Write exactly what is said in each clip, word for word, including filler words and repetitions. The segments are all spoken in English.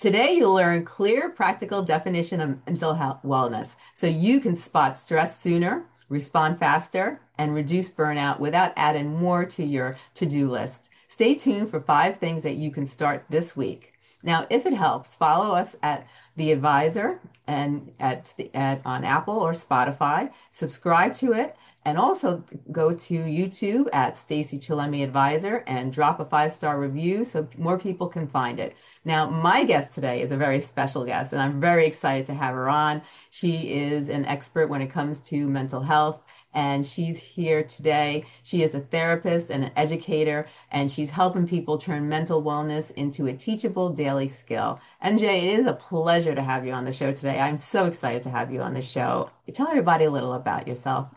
Today, you'll learn clear, practical definition of mental health wellness so you can spot stress sooner, respond faster, and reduce burnout without adding more to your to-do list. Stay tuned for five things that you can start this week. Now, if it helps, follow us at The Advisor and at, at on Apple or Spotify. Subscribe to it and also go to YouTube at Stacy Chillemi Advisor and drop a five-star review so more people can find it. Now, my guest today is a very special guest, and I'm very excited to have her on. She is an expert when it comes to mental health, and she's here today. She is a therapist and an educator, and she's helping people turn mental wellness into a teachable daily skill. M J, it is a pleasure to have you on the show today. I'm so excited to have you on the show. Tell everybody a little about yourself.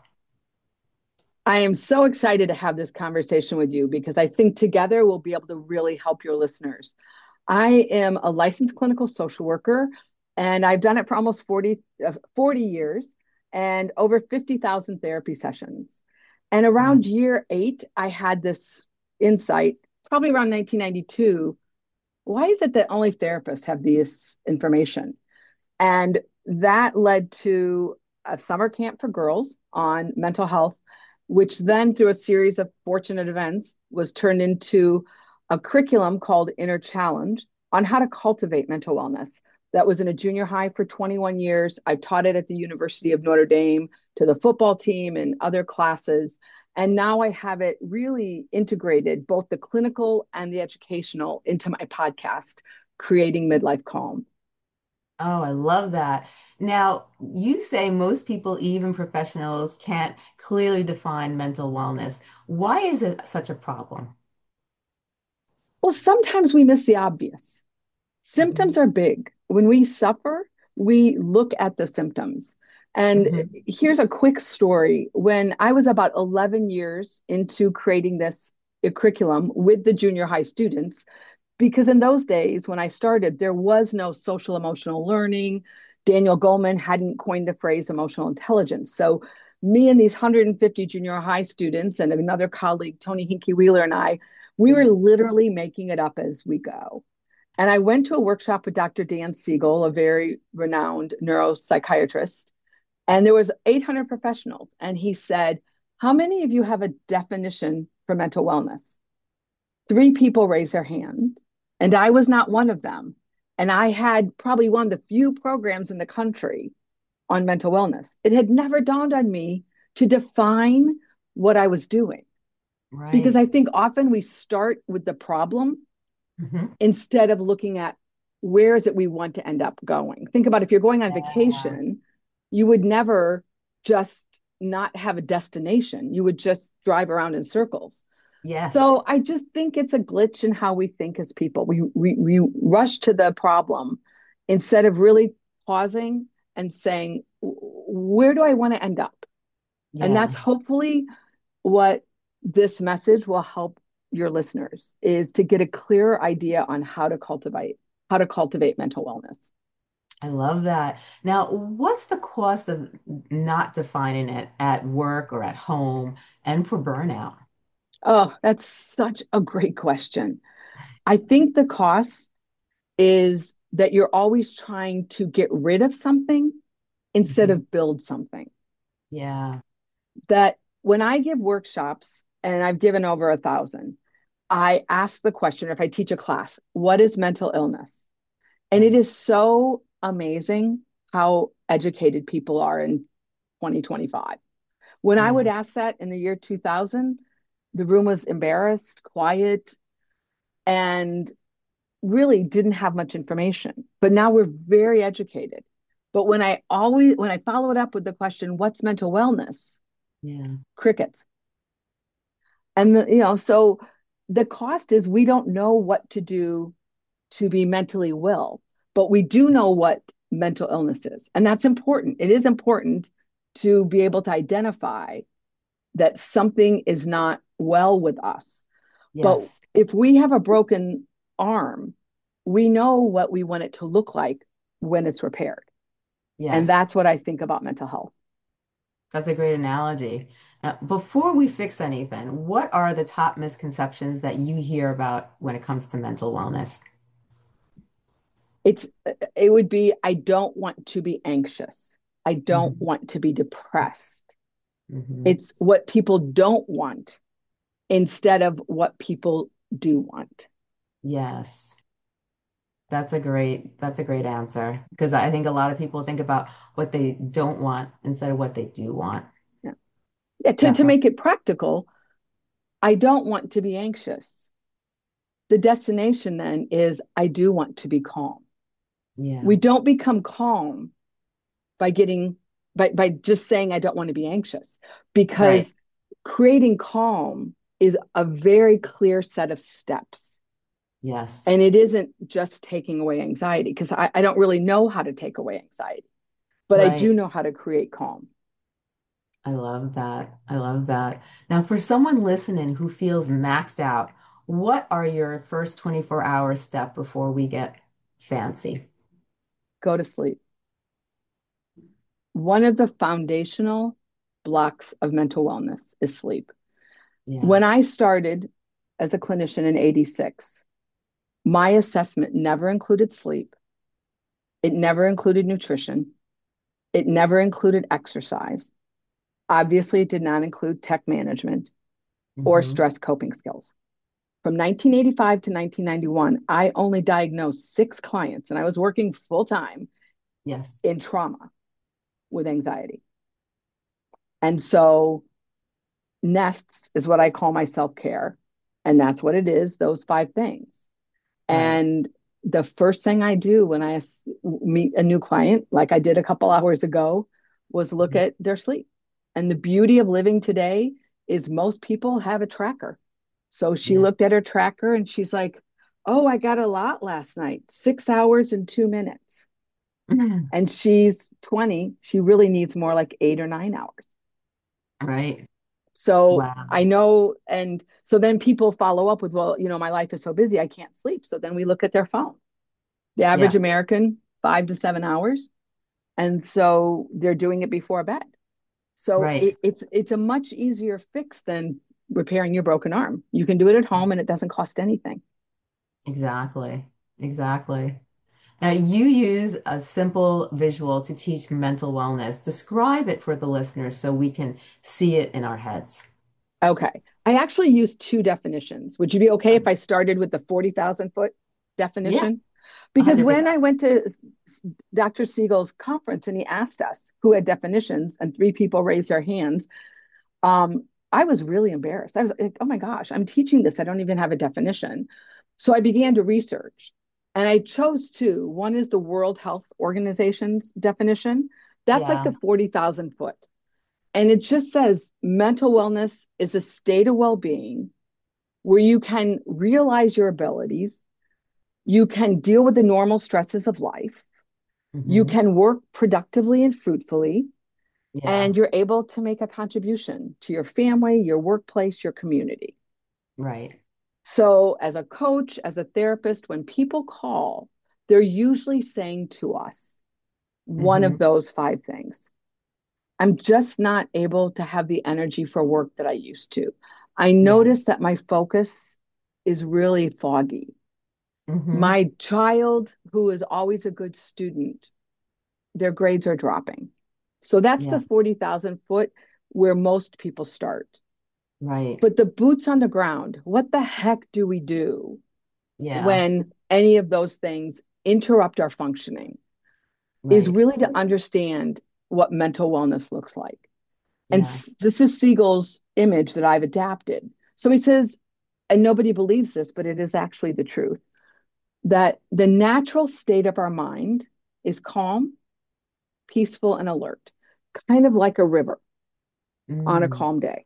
I am so excited to have this conversation with you because I think together we'll be able to really help your listeners. I am a licensed clinical social worker and I've done it for almost forty, uh, forty years and over fifty thousand therapy sessions. And Wow. around year eight, I had this insight, probably around nineteen ninety-two. Why is it that only therapists have this information? And that led to a summer camp for girls on mental health, which then, through a series of fortunate events, was turned into a curriculum called Inner Challenge on how to cultivate mental wellness. That was in a junior high for twenty-one years. I've taught it at the University of Notre Dame to the football team and other classes. And now I have it really integrated, both the clinical and the educational, into my podcast, Creating Midlife Calm. Oh, I love that. Now, you say most people, even professionals, can't clearly define mental wellness. Why is it such a problem? Well, sometimes we miss the obvious. Mhm. Symptoms are big. When we suffer, we look at the symptoms. And Mhm. here's a quick story. When I was about eleven years into creating this curriculum with the junior high students, because in those days when I started, there was no social emotional learning. Daniel Goleman hadn't coined the phrase emotional intelligence. So, me and these one hundred fifty junior high students and another colleague, Tony Hinkie Wheeler, and I, we were literally making it up as we go. And I went to a workshop with Doctor Dan Siegel, a very renowned neuropsychiatrist, and there was eight hundred professionals. And he said, how many of you have a definition for mental wellness? Three people raised their hand, and I was not one of them. And I had probably one of the few programs in the country on mental wellness. It had never dawned on me to define what I was doing because Right. I think often we start with the problem Mhm. instead of looking at where is it we want to end up going. Think about if you're going on Yeah. vacation, you would never just not have a destination. You would just drive around in circles. Yes. So I just think it's a glitch in how we think as people. We we, we rush to the problem instead of really pausing and saying, where do I want to end up? And Yeah. that's hopefully what this message will help your listeners is to get a clearer idea on how to cultivate how to cultivate mental wellness. I love that. Now, what's the cost of not defining it at work or at home and for burnout? Oh, that's such a great question. I think the cost is that you're always trying to get rid of something instead Mhm. of build something. Yeah. That when I give workshops, and I've given over a thousand, I ask the question if I teach a class, what is mental illness? And it Right. is so amazing how educated people are in twenty twenty-five. When I would Yeah. ask that in the year two thousand, the room was embarrassed, quiet, and really didn't have much information. But now we're very educated. But when I always when I follow it up with the question, what's mental wellness? Yeah. Crickets. And the, you know, so the cost is we don't know what to do to be mentally well, but we do know what mental illness is. And that's important. It is important to be able to identify that something is not well with us. But Yes. if we have a broken arm, we know what we want it to look like when it's repaired. And Yes. that's what I think about mental health. That's a great analogy. Uh, before we fix anything, what are the top misconceptions that you hear about when it comes to mental wellness? It's it would be I don't want to be anxious. I don't Hmm. want to be depressed. Hmm. It's what people don't want instead of what people do want. Yes. That's a great, that's a great answer because I think a lot of people think about what they don't want instead of what they do want. Yeah. Yeah, to, to Definitely. make it practical, I don't want to be anxious. The destination then is I do want to be calm. Yeah. We don't become calm by getting by by just saying I don't want to be anxious Right. because creating calm is a very clear set of steps. Yes. And it isn't just taking away anxiety because I, I don't really know how to take away anxiety, but I do Right. know how to create calm. I love that. I love that. Now, for someone listening who feels maxed out, what are your first twenty-four hour step before we get fancy? Go to sleep. One of the foundational blocks of mental wellness is sleep. Yeah. When I started as a clinician in eighty-six, my assessment never included sleep. It never included nutrition. It never included exercise. Obviously, it did not include tech management or Hmm. stress coping skills. From nineteen eighty-five to nineteen ninety-one, I only diagnosed six clients, and I was working full time Yes. in trauma with anxiety. And so, nests is what I call my self care. And that's what it is, those five things. Right. And the first thing I do when I meet a new client, like I did a couple hours ago, was look Mhm. at their sleep. And the beauty of living today is most people have a tracker. So she Yeah. looked at her tracker and she's like, oh, I got a lot last night, six hours and two minutes. And she's twenty. She really needs more like eight or nine hours. Right. So Wow. I know, and so then people follow up with, well, you know, my life is so busy, I can't sleep. So then we look at their phone. The average Yeah. American, five to seven hours. And so they're doing it before bed. So Right. it, it's it's a much easier fix than repairing your broken arm. You can do it at home and it doesn't cost anything. Exactly. Exactly. Now, you use a simple visual to teach mental wellness. Describe it for the listeners so we can see it in our heads. Okay. I actually use two definitions. Would you be okay if I started with the forty thousand foot Yeah, definition? Because when one hundred percent. I went to doctor Siegel's conference and he asked us who had definitions, and three people raised their hands, um, I was really embarrassed. I was like, oh my gosh, I'm teaching this. I don't even have a definition. So I began to research and I chose two. One is the World Health Organization's definition. That's like Yeah. the forty thousand foot. And it just says mental wellness is a state of well being where you can realize your abilities, you can deal with the normal stresses of life, you Hmm. can work productively and fruitfully, Yeah. and you're able to make a contribution to your family, your workplace, your community. Right. So, as a coach, as a therapist, when people call, they're usually saying to us one of Hmm. those five things. I'm just not able to have the energy for work that I used to. I Yeah. notice that my focus is really foggy. Hmm. My child, who is always a good student, their grades are dropping. So that's the Yeah. forty thousand foot where most people start. Right. But the boots on the ground, what the heck do we do Yeah. when any of those things interrupt our functioning? Is Right. really to understand what mental wellness looks like. And Yeah. this is Siegel's image that I've adapted. So he says, and nobody believes this, but it is actually the truth, that the natural state of our mind is calm, peaceful, and alert, kind of like a river on a Mm. calm day.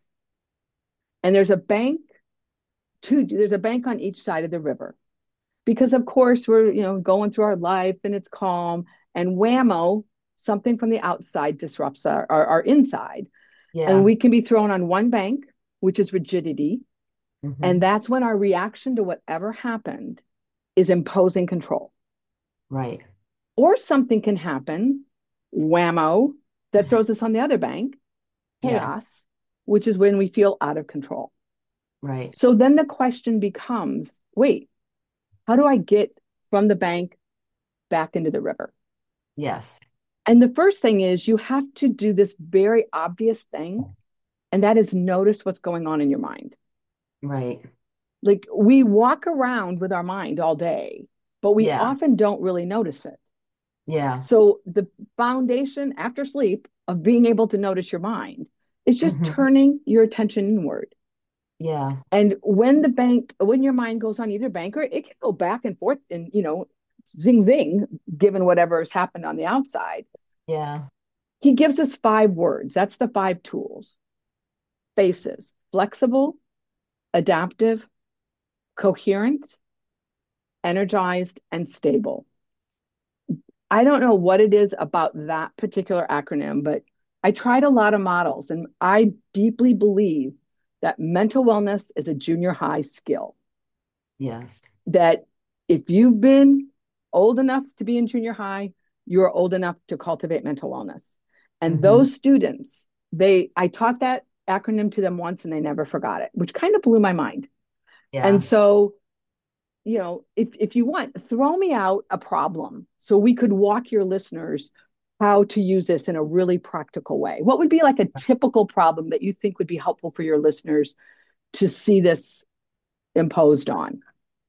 And there's a bank, two, there's a bank on each side of the river. Because of course we're, you know, going through our life and it's calm, and whammo, something from the outside disrupts our, our, our inside. And Yeah. we can be thrown on one bank, which is rigidity. And Hmm. that's when our reaction to whatever happened is imposing control. Right. Or something can happen, whammo, that throws us on the other bank, Yeah. chaos, which is when we feel out of control. Right. So then the question becomes, wait, how do I get from the bank back into the river. Yes. And the first thing is you have to do this very obvious thing, and that is notice what's going on in your mind. Right. Like we walk around with our mind all day, but we Yeah. often don't really notice it. Yeah. So the foundation after sleep of being able to notice your mind is just Hmm. turning your attention inward. Yeah. And when the bank, when your mind goes on either bank, or it can go back and forth and, you know, zing, zing, given whatever has happened on the outside, Yeah. he gives us five words. That's the five tools. Faces: flexible, adaptive, coherent, energized, and stable. I don't know what it is about that particular acronym, but I tried a lot of models and I deeply believe that mental wellness is a junior high skill. Yes. That if you've been old enough to be in junior high, you're old enough to cultivate mental wellness. And Hmm. those students, they I taught that acronym to them once and they never forgot it, which kind of blew my mind. And Yeah. so, you know, if if you want, throw me out a problem so we could walk your listeners how to use this in a really practical way. What would be like a typical problem that you think would be helpful for your listeners to see this imposed on?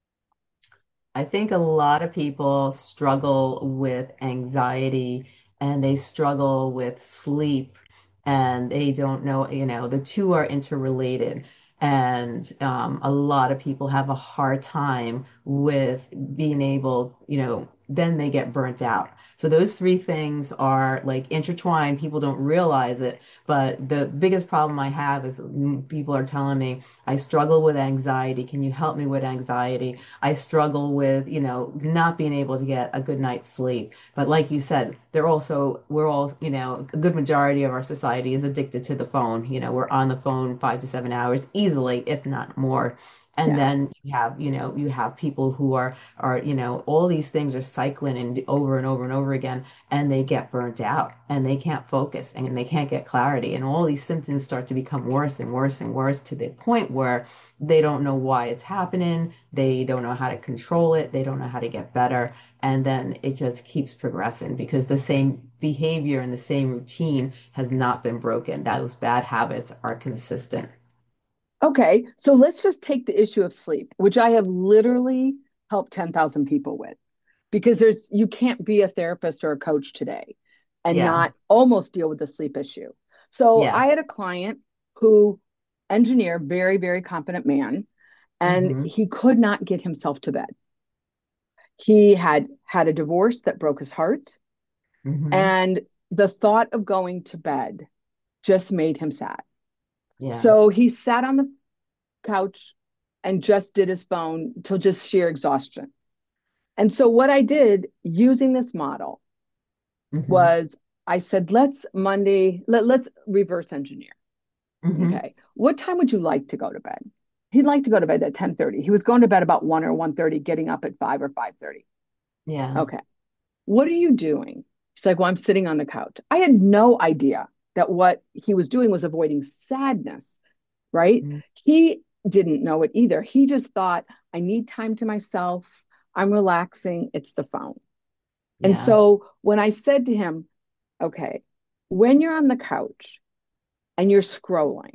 I think a lot of people struggle with anxiety and they struggle with sleep and they don't know, you know, the two are interrelated. And um, a lot of people have a hard time with being able, you know, then they get burnt out. So those three things are like intertwined. People don't realize it. But the biggest problem I have is mm, people are telling me, I struggle with anxiety. Can you help me with anxiety? I struggle with, you know, not being able to get a good night's sleep. But like you said, they're also, we're all, you know, a good majority of our society is addicted to the phone. You know, we're on the phone five to seven hours easily, if not more. And Yeah. then you have, you know, you have people who are, are, you know, all these things are cycling and over and over and over again, and they get burnt out and they can't focus and they can't get clarity. And all these symptoms start to become worse and worse and worse to the point where they don't know why it's happening. They don't know how to control it. They don't know how to get better. And then it just keeps progressing because the same behavior and the same routine has not been broken. Those bad habits are consistent. Okay, so let's just take the issue of sleep, which I have literally helped ten thousand people with, because there's you can't be a therapist or a coach today and Yeah. not almost deal with the sleep issue. So Yeah. I had a client who engineer, very, very competent man, and Hmm. he could not get himself to bed. He had had a divorce that broke his heart, Hmm. and the thought of going to bed just made him sad. Yeah. So he sat on the couch and just did his phone till just sheer exhaustion. And so what I did using this model Hmm. was I said, let's Monday, let, let's reverse engineer. Hmm. Okay. What time would you like to go to bed? He'd like to go to bed at ten thirty. He was going to bed about one or one thirty, getting up at five or five thirty. Yeah. Okay. What are you doing? He's like, well, I'm sitting on the couch. I had no idea that what he was doing was avoiding sadness, right? Mhm. He didn't know it either. He just thought, I need time to myself. I'm relaxing. It's the phone. And Yeah. so when I said to him, okay, when you're on the couch and you're scrolling,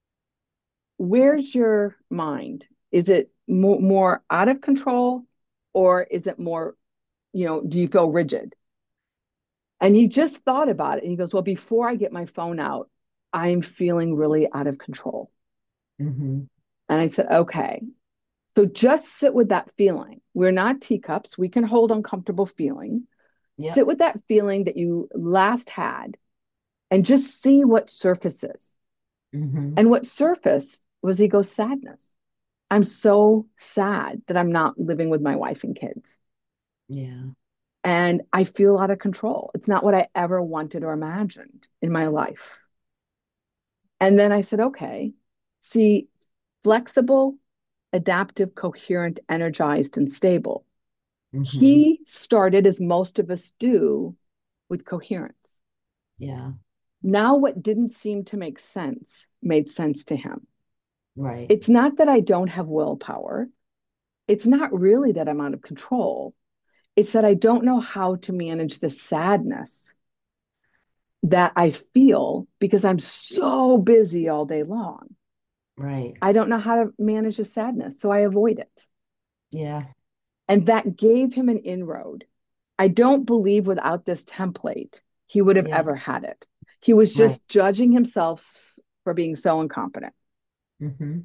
where's your mind? Is it mo- more out of control, or is it more, you know, do you feel rigid? And he just thought about it and he goes, well, before I get my phone out, I'm feeling really out of control. Hmm. And I said, okay, so just sit with that feeling. We're not teacups. We can hold uncomfortable feeling. Sit Yep. with that feeling that you last had and just see what surfaces. Hmm. And what surfaced was he goes, sadness. I'm so sad that I'm not living with my wife and kids. Yeah. And I feel out of control. It's not what I ever wanted or imagined in my life. And then I said, okay, see, flexible, adaptive, coherent, energized, and stable. Hmm. He started, as most of us do, with coherence. Yeah. Now, what didn't seem to make sense made sense to him. Right. It's not that I don't have willpower. It's not really that I'm out of control. It's that I don't know how to manage the sadness that I feel because I'm so busy all day long. Right. I don't know how to manage the sadness, so I avoid it. Yeah. And that gave him an inroad. I don't believe without this template, he would have Yeah. ever had it. He was Right. just judging himself for being so incompetent. Hmm.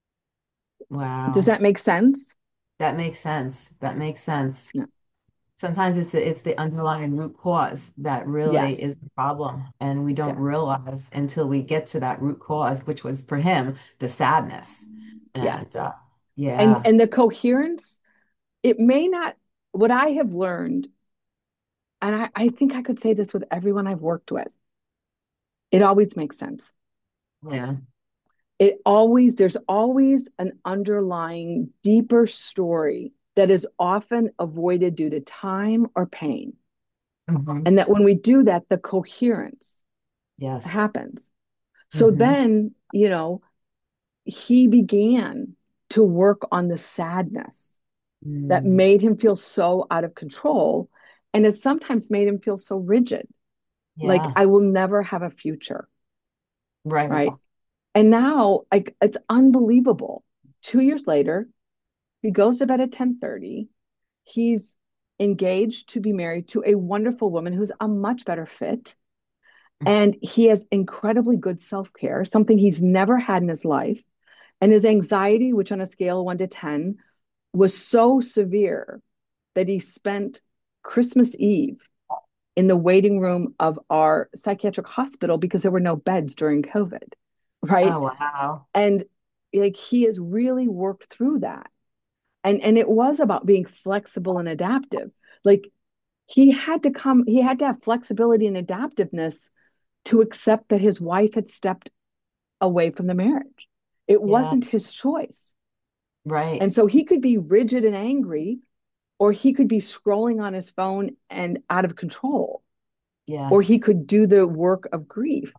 Does Wow. that make sense? That makes sense. That makes sense. Yeah. Sometimes it's the, it's the underlying root cause that really Yes. is the problem, and we don't Yes. realize until we get to that root cause, which was for him the sadness. And Yes. uh, And yeah, and the coherence, it may not, what I have learned, and I, I think I could say this with everyone I've worked with, it always makes sense. yeah, It always, there's always an underlying deeper story that is often avoided due to time or pain. hmm, And that when we do that, the coherence yes, happens. So hmm, then, you know, he began to work on the sadness that mm, made him feel so out of control. And it sometimes made him feel so rigid, like yeah, I will never have a future. right, Right. And now, like, it's unbelievable. Two years later, he goes to bed at ten thirty. He's engaged to be married to a wonderful woman who's a much better fit. And he has incredibly good self care, something he's never had in his life. And his anxiety, which on a scale of one to ten was so severe that he spent Christmas Eve in the waiting room of our psychiatric hospital because there were no beds during COVID. Right. oh wow, And like he has really worked through that. And and it was about being flexible and adaptive. Like he had to come, he had to have flexibility and adaptiveness to accept that his wife had stepped away from the marriage. It yeah, wasn't his choice. right, And so he could be rigid and angry, or he could be scrolling on his phone and out of control, or yes, he could do the work of grief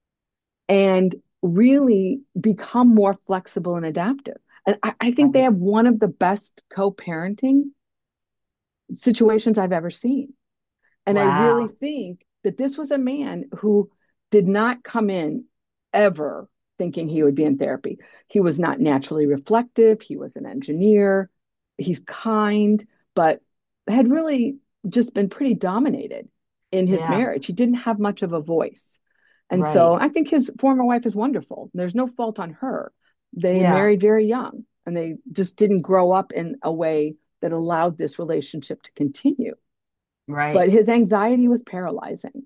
and really become more flexible and adaptive. And I, I think they right, have one of the best co parenting situations I've ever seen. And I really wow, think that this was a man who did not come in ever thinking he would be in therapy. He was not naturally reflective. He was an engineer. He's kind, but had really just been pretty dominated in his yeah, marriage. He didn't have much of a voice. And so right, I think his former wife is wonderful. There's no fault on her. They yeah, married very young and they just didn't grow up in a way that allowed this relationship to continue. But right, his anxiety was paralyzing.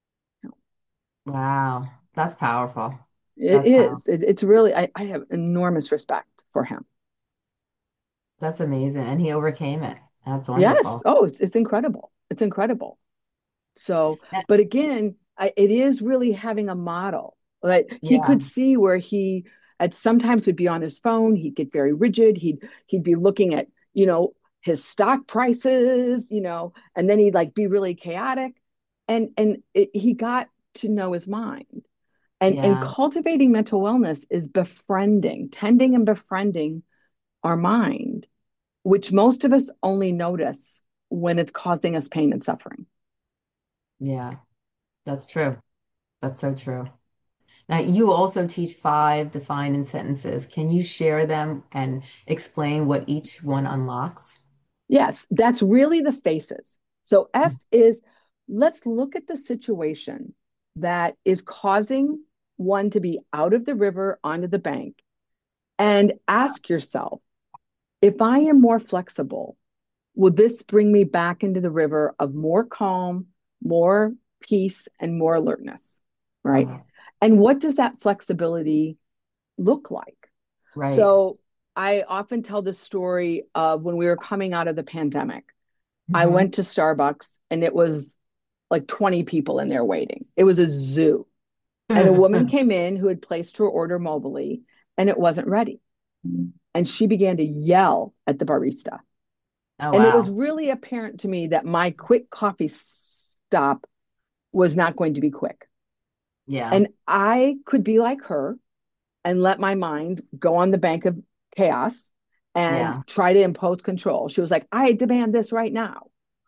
wow, that's powerful. It That's is. powerful. It, it's really, I, I have enormous respect for him. That's amazing, and he overcame it. That's Yes. wonderful. Oh, it's, it's incredible. It's incredible. So, Yeah, but again, I, it is really having a model. Like he yeah, could see where he at sometimes would be on his phone. He'd get very rigid. He'd he'd be looking at, you know, his stock prices, you know, and then he'd like be really chaotic. And and it, he got to know his mind. And and yeah. cultivating mental wellness is befriending, tending and befriending our mind, which most of us only notice when it's causing us pain and suffering. Yeah, that's true. That's so true. Now, you also teach five defined sentences. Can you share them and explain what each one unlocks? Yes, that's really the faces. So F is, let's look at the situation that is causing one to be out of the river onto the bank and ask yourself, if I am more flexible, will this bring me back into the river of more calm, more peace, and more alertness? Right. Uh, And what does that flexibility look like? right. So I often tell the story of when we were coming out of the pandemic. I Hmm. went to Starbucks and it was like twenty people in there waiting. It was a zoo. And a woman came in who had placed her order mobily and it wasn't ready. And she began to yell at the barista. Oh, And it was wow. really apparent to me that my quick coffee stop was not going to be quick. Yeah. And I could be like her and let my mind go on the bank of chaos and Yeah. try to impose control. She was like, I demand this right now.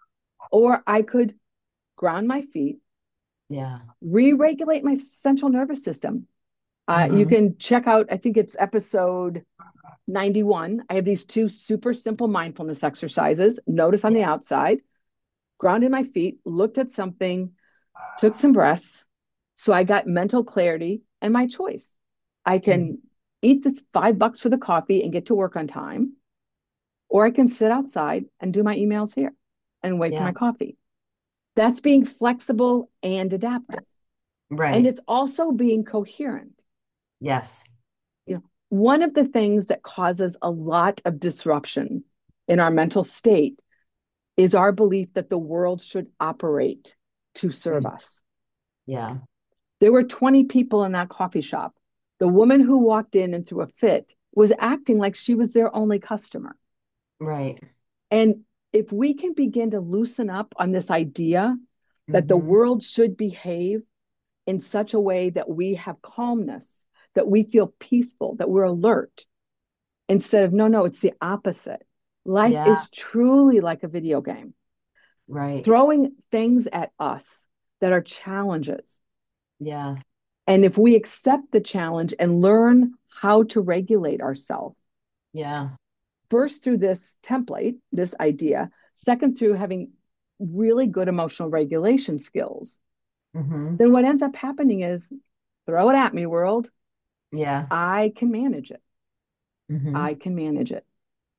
Or I could ground my feet, Yeah. re-regulate my central nervous system. Uh, you Hmm. can check out, I think it's episode ninety-one. I have these two super simple mindfulness exercises. Notice on Yeah. the outside, grounded my feet, looked at something, took some breaths. So I got mental clarity and my choice. I Mhm. can eat the five bucks for the coffee and get to work on time, or I can sit outside and do my emails here and wait for Yeah. my coffee. That's being flexible and adaptive. And Right. it's also being coherent. Yes. You know, one of the things that causes a lot of disruption in our mental state is our belief that the world should operate to serve Mhm. us. Yeah. There were twenty people in that coffee shop. The woman who walked in and threw a fit was acting like she was their only customer. Right. And if we can begin to loosen up on this idea that the Hmm. world should behave in such a way that we have calmness, that we feel peaceful, that we're alert, instead of, no, no, it's the opposite. Life Yeah. is truly like a video game, Right. throwing things at us that are challenges. Yeah. And if we accept the challenge and learn how to regulate ourselves, Yeah. first through this template, this idea, second through having really good emotional regulation skills, Hmm. then what ends up happening is throw it at me, world. Yeah. I can manage it. Hmm. I can manage it.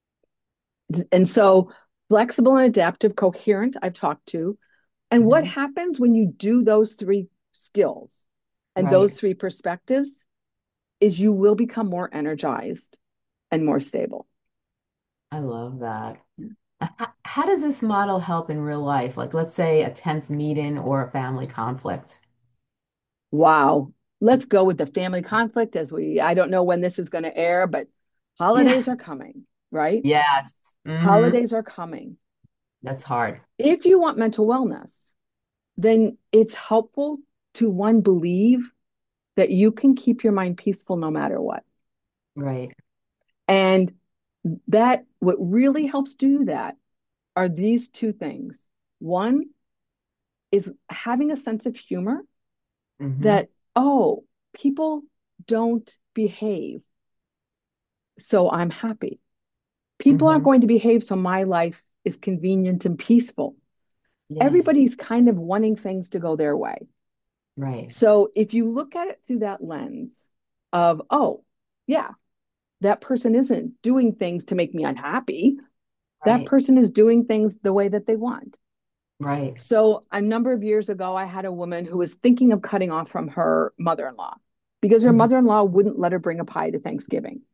And so, flexible and adaptive, coherent, I've talked to. And what Hmm. happens when you do those three skills and Right. those three perspectives is you will become more energized and more stable. I love that. H- How does this model help in real life? Like, let's say a tense meeting or a family conflict. Wow. Let's go with the family conflict as we, I don't know when this is going to air, but Yeah. holidays are coming, right? Yes. Hmm. Holidays are coming. That's hard. If you want mental wellness, then it's helpful to one, believe that you can keep your mind peaceful no matter what. Right. And that, what really helps do that are these two things. One is having a sense of humor Hmm. that, oh, people don't behave, so I'm happy. People aren't Hmm. going to behave, so my life is convenient and peaceful. Yes. Everybody's kind of wanting things to go their way. Right. So if you look at it through that lens of, oh, yeah, that person isn't doing things to make me unhappy. That Right. person is doing things the way that they want. Right. So a number of years ago, I had a woman who was thinking of cutting off from her mother-in-law because her Hmm. mother-in-law wouldn't let her bring a pie to Thanksgiving.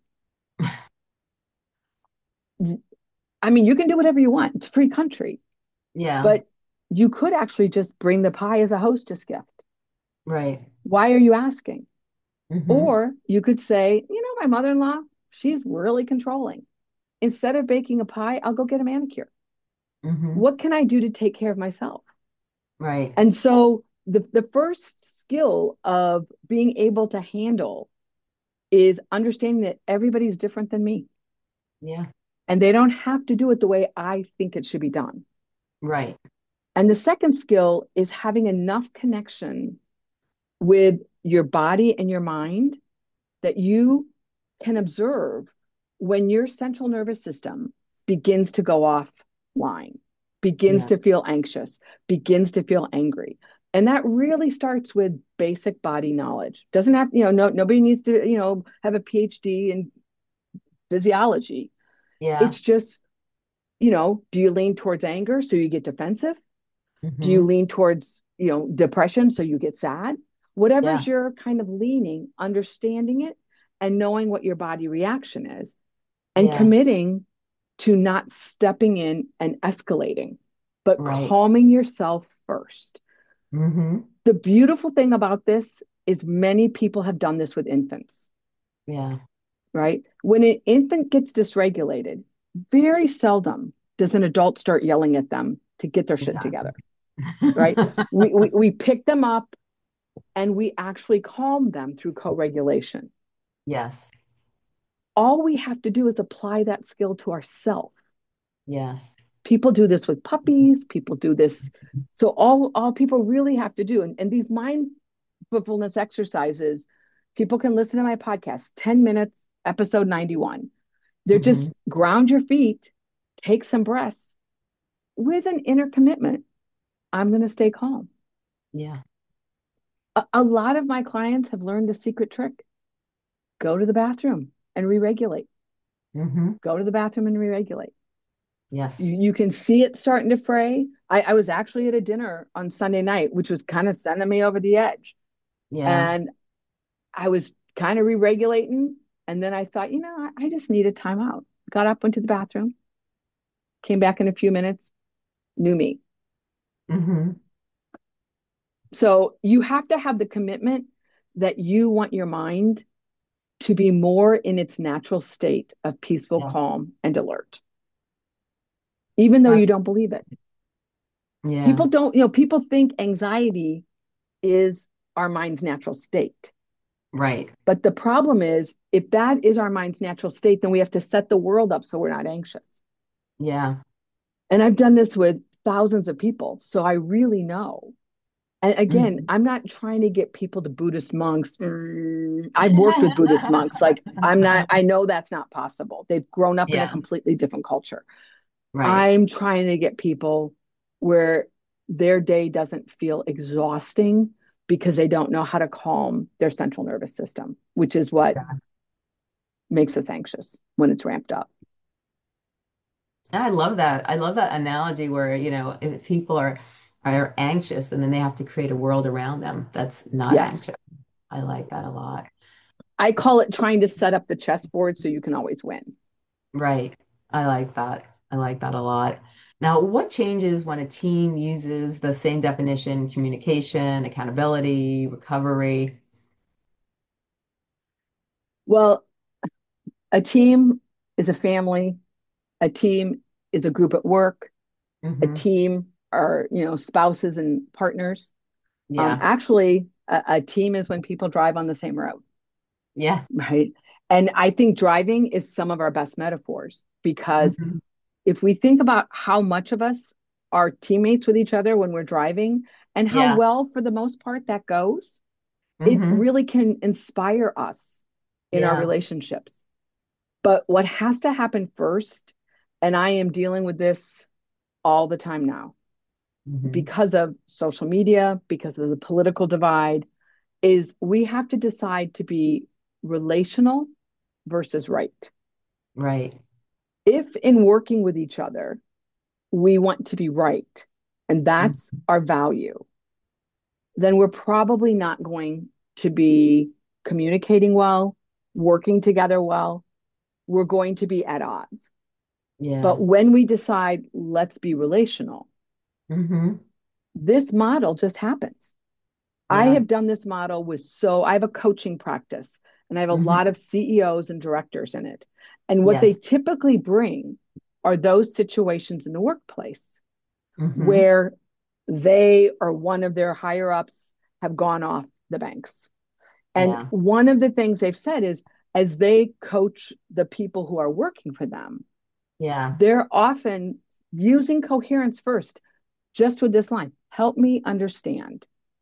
I mean, you can do whatever you want. It's a free country, Yeah. but you could actually just bring the pie as a hostess gift. Right. Why are you asking? Hmm. Or you could say, you know, my mother-in-law, she's really controlling. Instead of baking a pie, I'll go get a manicure. Hmm. What can I do to take care of myself? Right. And so the, the first skill of being able to handle is understanding that everybody's different than me Yeah. and they don't have to do it the way I think it should be done. Right. And the second skill is having enough connection with your body and your mind that you can observe when your central nervous system begins to go offline, begins Yeah. to feel anxious, begins to feel angry. And that really starts with basic body knowledge. Doesn't have, you know, no, nobody needs to, you know, have a PhD in physiology. Yeah. It's just, you know, do you lean towards anger so you get defensive? Do you Hmm. lean towards, you know, depression so you get sad? Yeah. Whatever's your kind of leaning, understanding it and knowing what your body reaction is and Yeah. committing to not stepping in and escalating, but Right. calming yourself first. Hmm. The beautiful thing about this is many people have done this with infants, Yeah. right? When an infant gets dysregulated, very seldom does an adult start yelling at them to get their shit Exactly. together, right? We, we, we pick them up and we actually calm them through co-regulation. Yes. All we have to do is apply that skill to ourselves. Yes. People do this with puppies, people do this. So all all people really have to do, and, and these mindfulness exercises, people can listen to my podcast, ten minutes, episode ninety-one. They're Hmm. just ground your feet, take some breaths with an inner commitment. I'm going to stay calm. Yeah. A, a lot of my clients have learned a secret trick. Go to the bathroom and re-regulate. Hmm. Go to the bathroom and re-regulate. So Yes. you, you can see it starting to fray. I, I was actually at a dinner on Sunday night, which was kind of sending me over the edge. Yeah. And I was kind of re-regulating. And then I thought, you know, I, I just need a timeout. Got up, went to the bathroom, came back in a few minutes, new me. Hmm. So you have to have the commitment that you want your mind to be more in its natural state of peaceful, Yeah. calm, and alert, even though That's, you don't believe it. yeah. People don't, you know, people think anxiety is our mind's natural state. Right. But the problem is, if that is our mind's natural state, then we have to set the world up so we're not anxious. Yeah. And I've done this with thousands of people. So I really know. And again, Mhm. I'm not trying to get people to Buddhist monks. Mm, I've worked with Buddhist monks. Like, I'm not, I know that's not possible. They've grown up in a Yeah. completely different culture. Right. I'm trying to get people where their day doesn't feel exhausting because they don't know how to calm their central nervous system, which is what Yeah. makes us anxious when it's ramped up. I love that. I love that analogy where, you know, if people are are anxious and then they have to create a world around them that's not Yes. anxious. I like that a lot. I call it trying to set up the chessboard so you can always win. Right. I like that. I like that a lot. Now, what changes when a team uses the same definition, communication, accountability, recovery? Well, a team is a family, a team is a group at work, a Hmm. team are, you know, spouses and partners. Um, Yeah. actually, a, a team is when people drive on the same road, Yeah. right? And I think driving is some of our best metaphors because Hmm. if we think about how much of us are teammates with each other when we're driving and how Yeah. well, for the most part, that goes, it Hmm. really can inspire us in our Yeah. relationships. But what has to happen first, and I am dealing with this all the time now Hmm. because of social media, because of the political divide, is we have to decide to be relational versus right. Right. If in working with each other, we want to be right, and that's Mhm. our value, then we're probably not going to be communicating well, working together well. We're going to be at odds. Yeah. But when we decide, let's be relational, Hmm. this model just happens. I Yeah. have done this model with so I have a coaching practice and I have a Hmm. lot of C E Os and directors in it. And what they Yes. typically bring are those situations in the workplace Hmm. where they or one of their higher ups have gone off the banks. And Yeah. one of the things they've said is as they coach the people who are working for them, Yeah. they're often using coherence first, just with this line, help me understand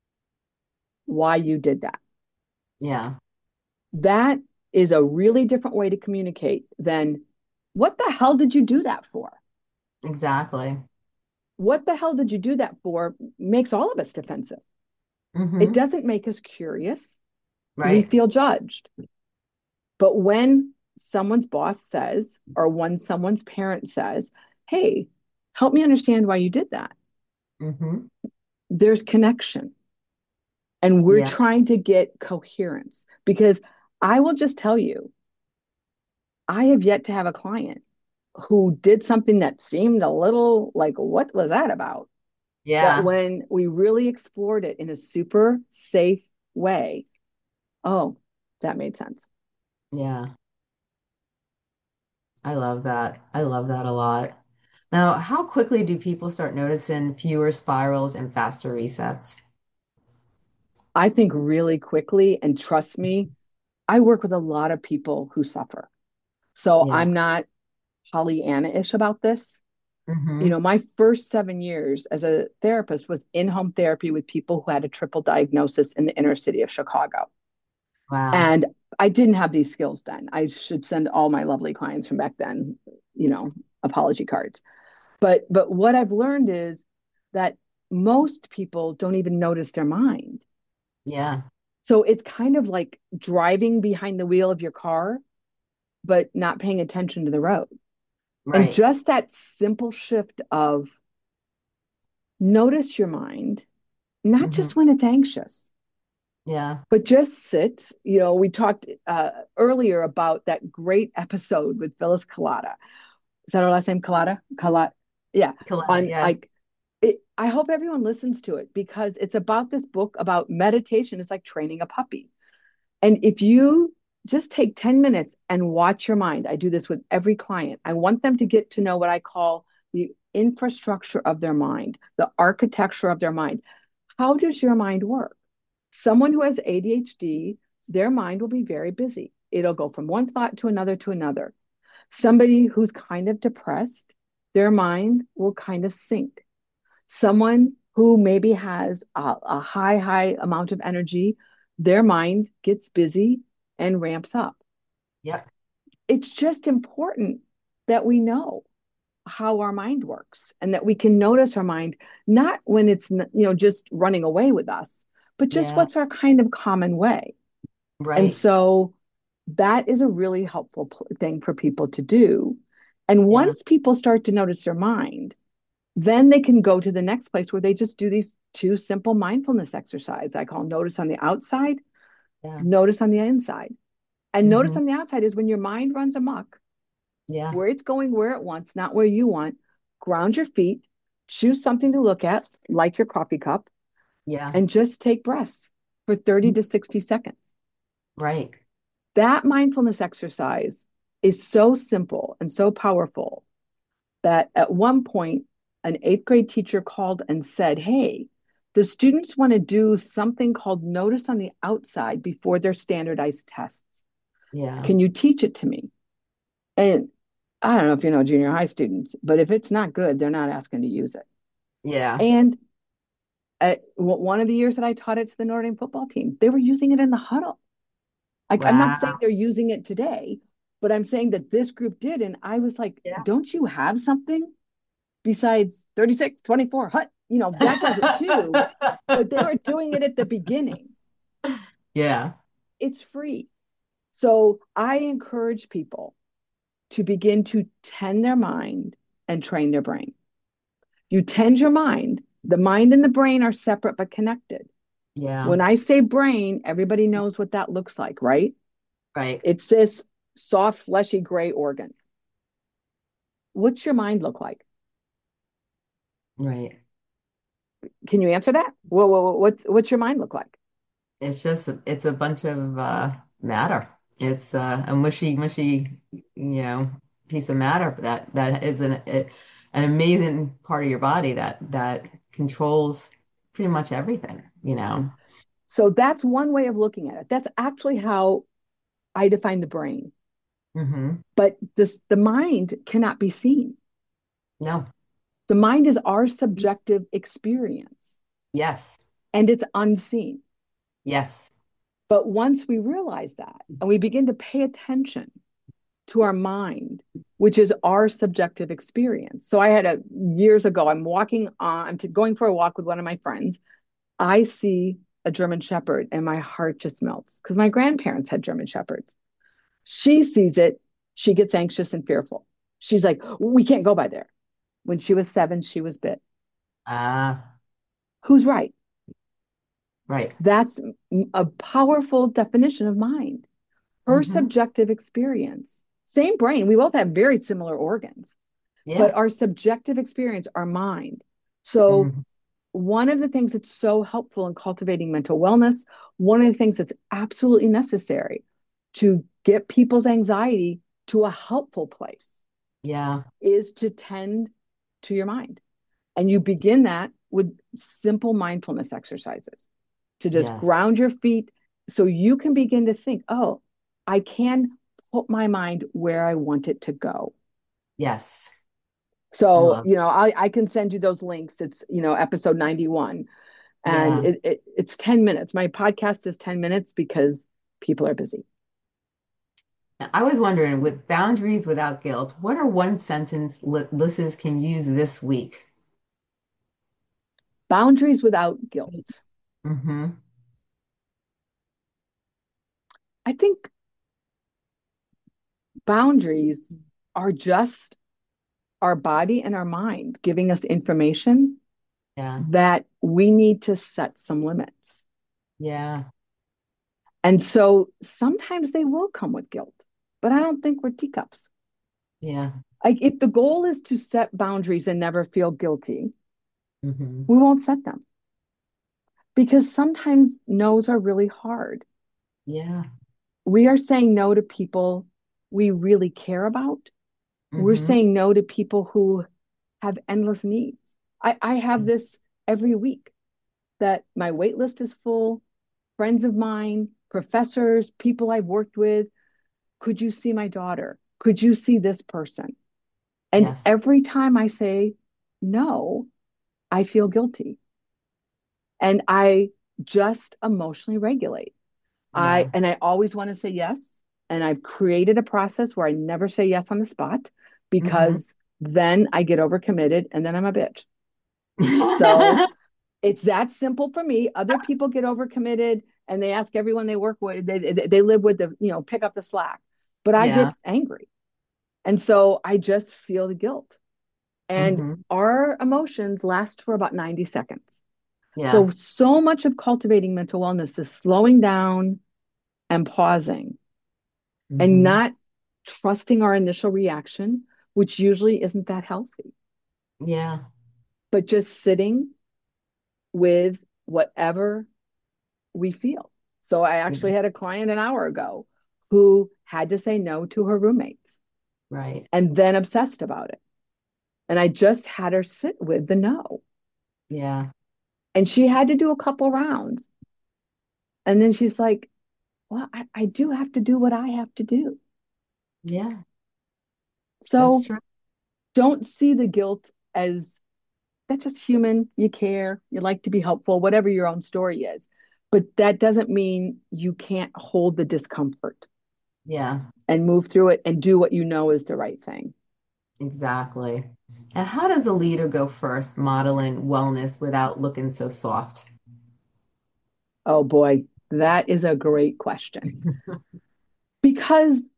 why you did that. Yeah. That is a really different way to communicate than what the hell did you do that for? Exactly. What the hell did you do that for makes all of us defensive. It Hmm. doesn't make us curious. We Right. feel judged. But when someone's boss says, or when someone's parent says, hey, help me understand why you did that, Hmm. there's connection. And we're Yeah. trying to get coherence because I will just tell you, I have yet to have a client who did something that seemed a little like, what was that about? That Yeah. when we really explored it in a super safe way, oh, that made sense. Yeah. I love that. I love that a lot. Now, how quickly do people start noticing fewer spirals and faster resets? I think really quickly, and trust me, I work with a lot of people who suffer. So Yeah. I'm not Pollyanna ish about this. You know, Hmm. my first seven years as a therapist was in-home therapy with people who had a triple diagnosis in the inner city of Chicago. Wow. And I didn't have these skills then. I should send all my lovely clients from back then, you know, apology cards. But but what I've learned is that most people don't even notice their mind. Yeah. So it's kind of like driving behind the wheel of your car, but not paying attention to the road. And Right. just that simple shift of notice your mind, not Hmm. just when it's anxious, Yeah. but just sit. You know, we talked uh, earlier about that great episode with Phyllis Collada. Is that her last name? Collada? Collada. Yeah. Coletta, On yeah. like, it, I hope everyone listens to it because it's about this book about meditation. It's like training a puppy. And if you just take ten minutes and watch your mind, I do this with every client. I want them to get to know what I call the infrastructure of their mind, the architecture of their mind. How does your mind work? Someone who has A D H D, their mind will be very busy. It'll go from one thought to another to another. Somebody who's kind of depressed, their mind will kind of sink. Someone who maybe has a, a high, high amount of energy, their mind gets busy and ramps up. Yep. It's just important that we know how our mind works and that we can notice our mind, not when it's, you know, just running away with us, but just Yeah. what's our kind of common way. And Right. so that is a really helpful thing for people to do. And Yeah. once people start to notice their mind, then they can go to the next place where they just do these two simple mindfulness exercises. I call notice on the outside, Yeah. notice on the inside. And notice Hmm. on the outside is when your mind runs amok, Yeah. where it's going where it wants, not where you want. Ground your feet, choose something to look at, like your coffee cup, Yeah. and just take breaths for thirty to sixty seconds. Right. That mindfulness exercise is so simple and so powerful that at one point, an eighth grade teacher called and said, "Hey, the students want to do something called notice on the outside before their standardized tests. Yeah. Can you teach it to me?" And I don't know if you know junior high students, but if it's not good, they're not asking to use it. Yeah. And at one of the years that I taught it to the Notre Dame football team, they were using it in the huddle. Like, I'm not saying Wow. they're using it today, but I'm saying that this group did. And I was like, Yeah. don't you have something besides thirty-six, twenty-four, hut? You know, that does it too. But they were doing it at the beginning. Yeah. It's free. So I encourage people to begin to tend their mind and train their brain. You tend your mind. The mind and the brain are separate but connected. Yeah. When I say brain, everybody knows what that looks like, right? Right. It's this soft, fleshy gray organ. What's your mind look like? Right. Can you answer that? Well, well, what's what's your mind look like? It's just it's a bunch of uh matter. It's uh, a mushy, mushy, you know, piece of matter that that is an it, an amazing part of your body that that controls pretty much everything, you know. So that's one way of looking at it. That's actually how I define the brain. Hmm. But this the mind cannot be seen. No. The mind is our subjective experience Yes. and it's unseen. Yes. But once we realize that and we begin to pay attention to our mind, which is our subjective experience. So I had a years ago, I'm walking on, I'm going for a walk with one of my friends. I see a German Shepherd and my heart just melts because my grandparents had German Shepherds. She sees it, she gets anxious and fearful. She's like, we can't go by there. When she was seven, she was bit. Ah, Who's right? right. That's a powerful definition of mind. Her Hmm. subjective experience, same brain. We both have very similar organs, but Yeah. our subjective experience, our mind. So, Hmm. one of the things that's so helpful in cultivating mental wellness, one of the things that's absolutely necessary to get people's anxiety to a helpful place Yeah. is to tend to your mind. And you begin that with simple mindfulness exercises to just Yes. ground your feet so you can begin to think, oh, I can put my mind where I want it to go. Yes. I So, love. you know, I, I can send you those links. It's, you know, episode ninety-one, and Yeah. it, it it's ten minutes. My podcast is ten minutes because people are busy. I was wondering, with boundaries without guilt, what are one sentence li listeners can use this week? Boundaries without guilt. Mm-hmm. I think boundaries are just our body and our mind giving us information Yeah. that we need to set some limits. Yeah. And so sometimes they will come with guilt, but I don't think we're teacups. Yeah. Like if the goal is to set boundaries and never feel guilty, Mm-hmm. we won't set them because sometimes no's are really hard. Yeah. We are saying no to people we really care about. We're Mm-hmm. saying no to people who have endless needs. I, I have this every week that my wait list is full. Friends of mine, professors, people I've worked with. Could you see my daughter? Could you see this person? And Yes. every time I say no, I feel guilty and I just emotionally regulate. I Yeah. and I always want to say yes. And I've created a process where I never say yes on the spot Mm-hmm. because then I get overcommitted and then I'm a bitch. So it's that simple for me. Other people get overcommitted and they ask everyone they work with, they, they live with the, you know, pick up the slack. But I Yeah. get angry. And so I just feel the guilt. And Mm-hmm. our emotions last for about ninety seconds. So, Yeah. so much of cultivating mental wellness is slowing down and pausing and Mm-hmm. not trusting our initial reaction, which usually isn't that healthy, Yeah. but just sitting with whatever we feel. So I actually had a client an hour ago who had to say no to her roommates Right. and then obsessed about it. And I just had her sit with the no. Yeah. And she had to do a couple rounds. And then she's like, well, I, I do have to do what I have to do. Yeah. That's So true. don't see the guilt as that's just human. You care, you like to be helpful, whatever your own story is. But that doesn't mean you can't hold the discomfort Yeah. and move through it and do what you know is the right thing. Exactly. And how does a leader go first, modeling wellness without looking so soft? Oh boy, that is a great question because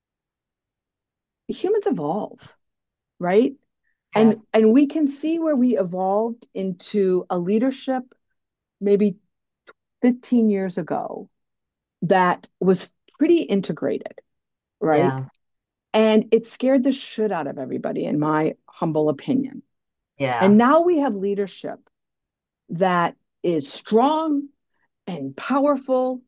humans evolve, right? Yeah. And and we can see where we evolved into a leadership maybe fifteen years ago that was pretty integrated, right? Yeah. And it scared the shit out of everybody, in my humble opinion. And Yeah. now we have leadership that is strong and powerful,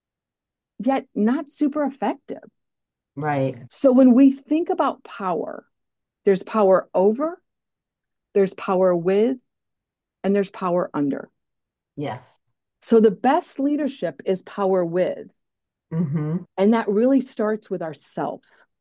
yet not super effective. Right. So when we think about power, there's power over, there's power with, and there's power under. Yes. So the best leadership is power with. Mm-hmm. And that really starts with ourself.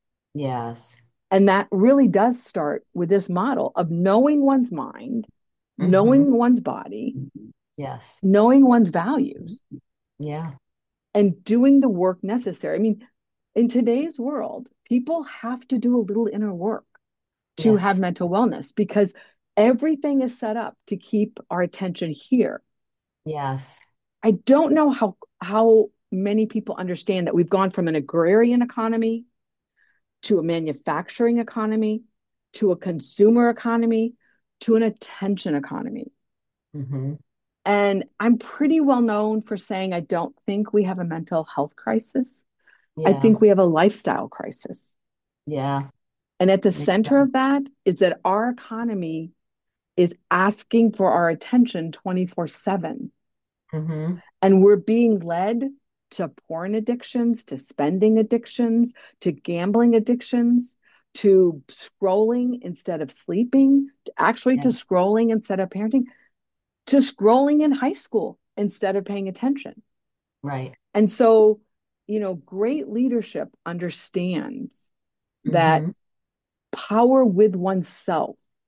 Yes. And that really does start with this model of knowing one's mind, Mm-hmm. knowing one's body, Yes. knowing one's values, Yeah. and doing the work necessary. I mean, in today's world, people have to do a little inner work to have Yes. mental wellness because everything is set up to keep our attention here. Yes. I don't know how how many people understand that we've gone from an agrarian economy to a manufacturing economy to a consumer economy to an attention economy. Mm-hmm. And I'm pretty well known for saying I don't think we have a mental health crisis. I Yeah. think we have a lifestyle crisis. Yeah. And at the Makes center sense. of that is that our economy is asking for our attention twenty-four seven. Mm-hmm. And we're being led to porn addictions, to spending addictions, to gambling addictions, to scrolling instead of sleeping, to actually Yeah. to scrolling instead of parenting, to scrolling in high school instead of paying attention. Right. And so, you know, great leadership understands that Mm-hmm. power with oneself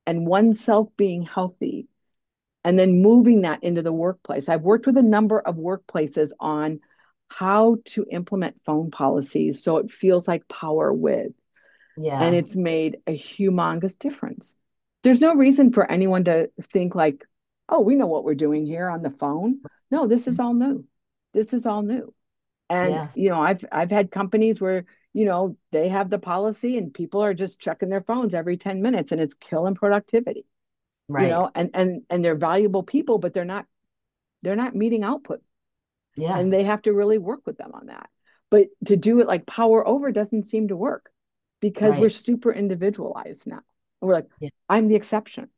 and oneself being healthy, and then moving that into the workplace. I've worked with a number of workplaces on how to implement phone policies so it feels like power with, and Yeah. it's made a humongous difference. There's no reason for anyone to think like, oh, we know what we're doing here on the phone. No, this is all new. This is all new. And Yes. you know, I've I've had companies where, you know, they have the policy and people are just checking their phones every ten minutes and it's killing productivity. You Right. know, and and and they're valuable people, but they're not they're not meeting output, Yeah. and they have to really work with them on that. But to do it like power over doesn't seem to work because we're Right. super individualized now. We're like, Yeah. I'm the exception.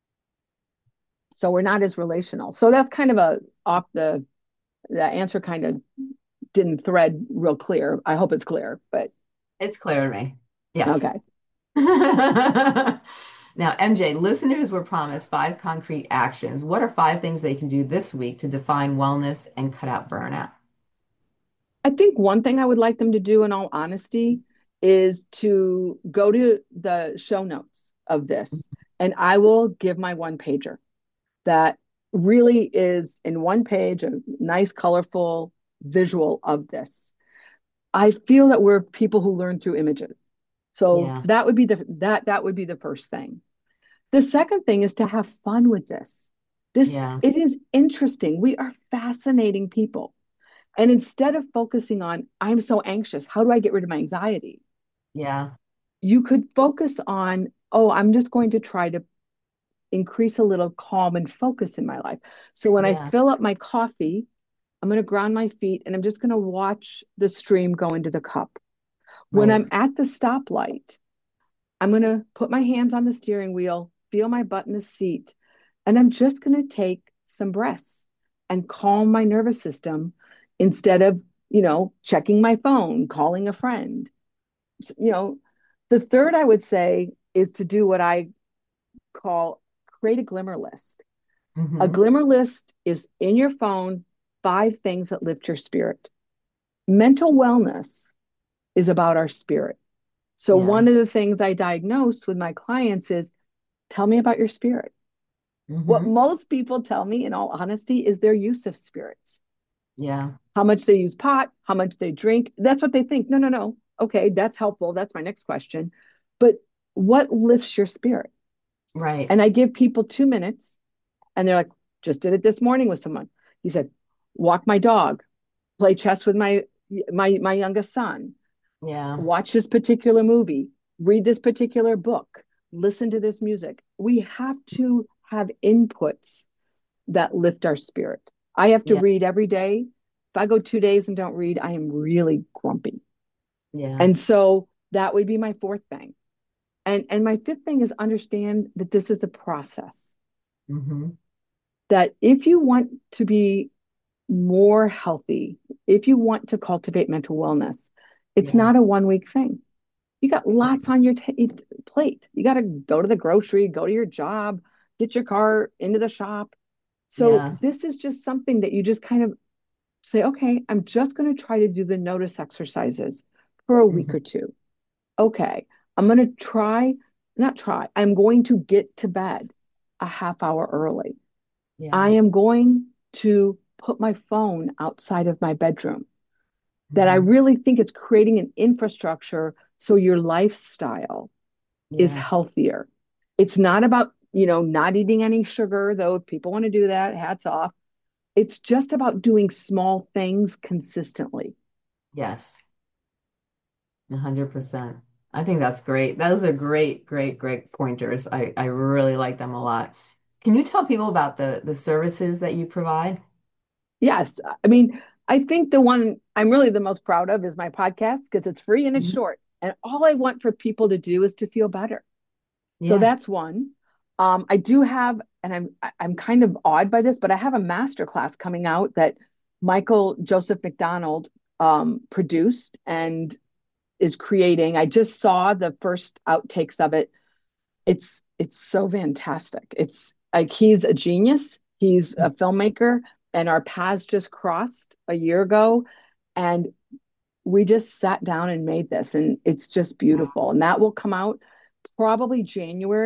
So we're not as relational. So that's kind of a off the the answer kind of didn't thread real clear. I hope it's clear, but It's clear to me. Yes. okay. Now, M J, listeners were promised five concrete actions. What are five things they can do this week to define wellness and cut out burnout? I think one thing I would like them to do, in all honesty, is to go to the show notes of this, and I will give my one pager that really is in one page, a nice, colorful visual of this. I feel that we're people who learn through images. So Yeah. that would be the that that would be the first thing. The second thing is to have fun with this. This Yeah. it is interesting. We are fascinating people. And instead of focusing on, I'm so anxious, how do I get rid of my anxiety? Yeah. You could focus on, oh, I'm just going to try to increase a little calm and focus in my life. So when I Yeah. fill up my coffee, I'm going to ground my feet and I'm just going to watch the stream go into the cup. When Right. I'm at the stoplight, I'm going to put my hands on the steering wheel, feel my butt in the seat, and I'm just going to take some breaths and calm my nervous system instead of, you know, checking my phone, calling a friend. You know, the third I would say is to do what I call create a glimmer list. A Hmm. glimmer list is in your phone, five things that lift your spirit. Mental wellness is about our spirit. So, Yeah. one of the things I diagnose with my clients is tell me about your spirit. What Hmm. most people tell me, in all honesty, is their use of spirits, Yeah. how much they use pot, how much they drink. That's what they think. No, no, no. Okay, that's helpful. That's my next question. But what lifts your spirit? Right. And I give people two minutes and they're like, just did it this morning with someone. He said, walk my dog, play chess with my my my youngest son, Yeah. watch this particular movie, read this particular book, listen to this music. We have to have inputs that lift our spirit. I have to Yeah. read every day. If I go two days and don't read, I am really grumpy. Yeah. And so that would be my fourth thing. And and my fifth thing is understand that this is a process. Hmm. That if you want to be more healthy, if you want to cultivate mental wellness, it's Yeah. not a one week thing. You got lots on your t- plate. You got to go to the grocery, go to your job, get your car into the shop. So Yeah. this is just something that you just kind of say, okay, I'm just going to try to do the notice exercises for a week Hmm. or two. Okay, I'm going to try, not try, I'm going to get to bed a half hour early. I Yeah. am going to put my phone outside of my bedroom. That I Hmm. really think it's creating an infrastructure so your lifestyle is Yeah. healthier. It's not about, you know, not eating any sugar, though if people want to do that, hats off. It's just about doing small things consistently. Yes. A hundred percent. I think that's great. Those are great, great, great pointers. I, I really like them a lot. Can you tell people about the the services that you provide? Yes. I mean, I think the one I'm really the most proud of is my podcast because it's free and it's Mhm. short. And all I want for people to do is to feel better. So Yeah. that's one. Um, I do have, and I'm I'm kind of awed by this, but I have a master class coming out that Michael Joseph McDonald um, produced and is creating. I just saw the first outtakes of it. It's it's so fantastic. It's like he's a genius. He's a filmmaker, and our paths just crossed a year ago, and we just sat down and made this, and it's just beautiful. And that will come out probably January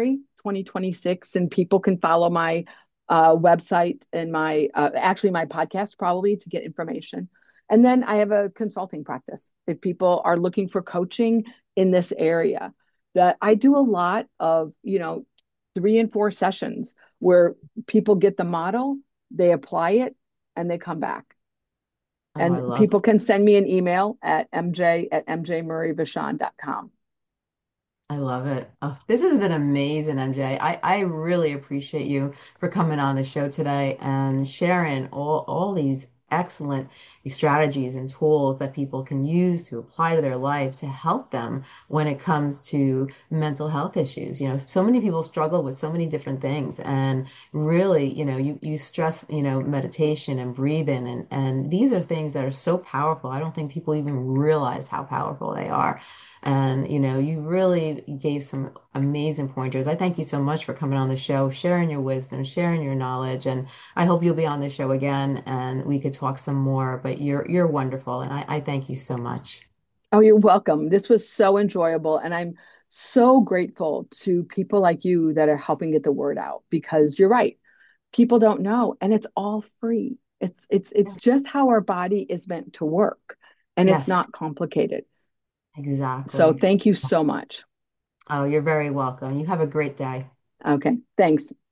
twenty twenty-six, and people can follow my uh, website and my uh, actually my podcast probably to get information. And then I have a consulting practice if people are looking for coaching in this area. That I do a lot of, you know, three and four sessions where people get the model, they apply it, and they come back. Oh, I And love people can send me an email at m j at m j murray vachon dot com. I love it. Oh, this has been amazing, M J. I, I really appreciate you for coming on the show today and sharing all, all these excellent strategies and tools that people can use to apply to their life to help them when it comes to mental health issues. You know, so many people struggle with so many different things. And really, you know, you, you stress, you know, meditation and breathing, and, and these are things that are so powerful. I don't think people even realize how powerful they are. And, you know, you really gave some amazing pointers. I thank you so much for coming on the show, sharing your wisdom, sharing your knowledge. And I hope you'll be on the show again and we could talk some more. But you're you're wonderful. And I, I thank you so much. Oh, you're welcome. This was so enjoyable. And I'm so grateful to people like you that are helping get the word out because you're right. People don't know, and it's all free. It's it's it's just how our body is meant to work, and it's Yes, not complicated. So exactly. thank you so much. Oh, you're very welcome. You have a great day. Okay, thanks.